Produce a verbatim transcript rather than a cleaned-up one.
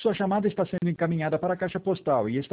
Sua chamada está sendo encaminhada para a caixa postal e está